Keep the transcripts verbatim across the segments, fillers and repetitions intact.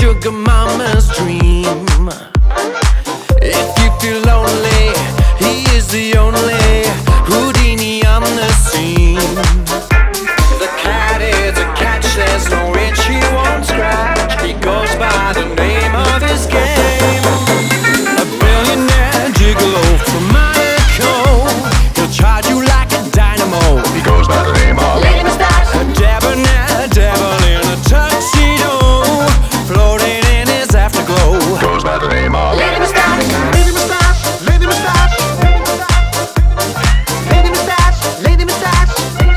sugar mama's dream. If you feel lonely, he is the only Houdini on the scene. The cat is a catch, there's no itch he won't scratch. He goes by the name of his game. A billionaire gigolo from Monaco. He'll charge you like a dynamo. He goes by the name of Lady Mustache. A debonair devil in a tuxedo, floating in his afterglow. goes by the name of Lady Mustache. Lady Mustache, Lady Mustache, Lady Mustache. Lady Mustache.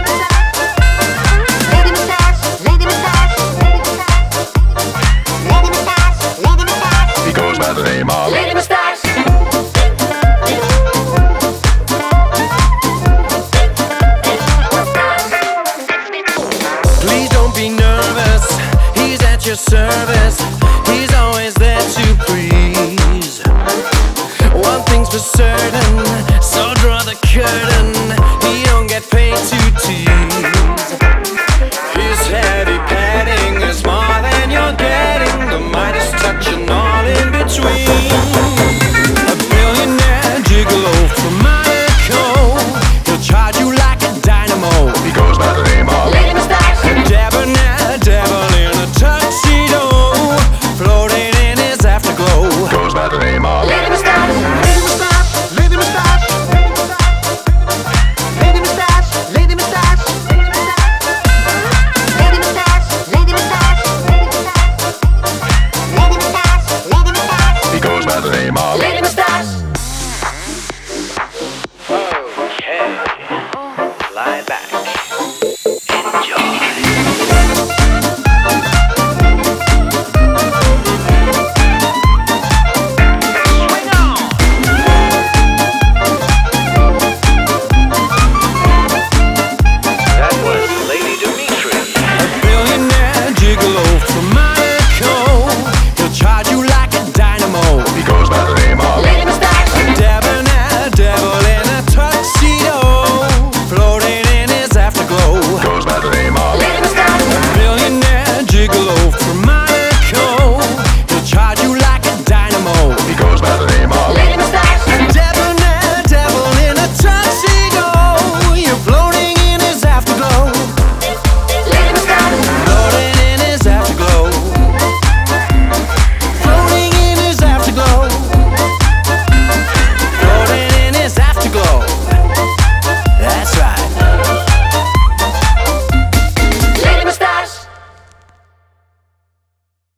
Lady Mustache. Lady Mustache. Lady Mustache. Lady Mustache. he goes by the name of Lady Mustache. Please don't be nervous, he's at your service.